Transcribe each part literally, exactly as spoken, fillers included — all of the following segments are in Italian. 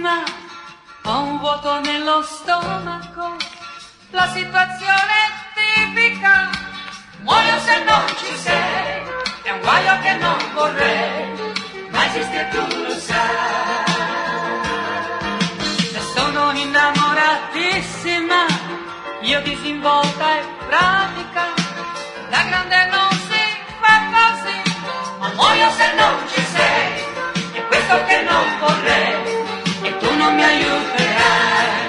amatissima, ho un vuoto nello stomaco, la situazione è tipica, muoio se non ci sei, è un guaio che non vorrei, ma esiste e tu lo sai. Se sono innamoratissima, io disinvolta e pratica, da grande non si fa così, ma muoio se non ci sei, è questo che non vorrei, e tu non mi aiuterai.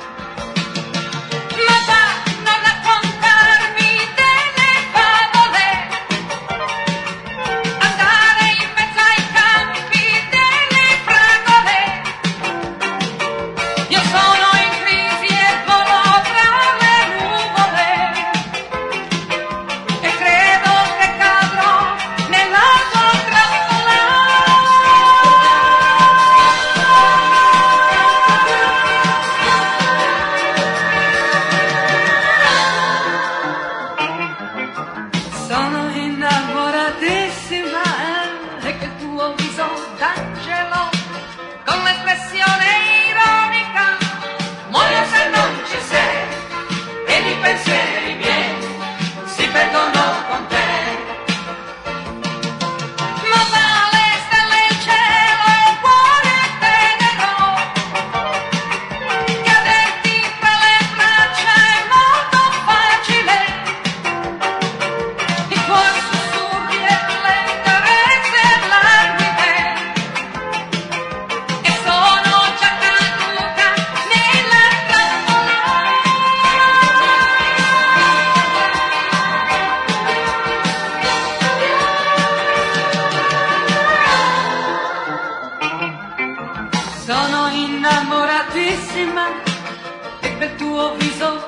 Ma va, non raccontarmi delle favole, andare in mezzo ai campi delle fragole, io sono in crisi e volo tra le nuvole, e credo che cadrò nella tua trappola. Sono innamoratissima, eh, e che il tuo viso d'angelo, con l'espressione ironica, muoio se non ci sei, ed i pensieri miei si perdono con te. Ma va, le stelle, il cielo e il cuore tenero, caderti tra le braccia è molto facile, i tuoi sussurri e le carezze languide, e sono già caduta nella trappola. Sono innamoratissima, e per tuo viso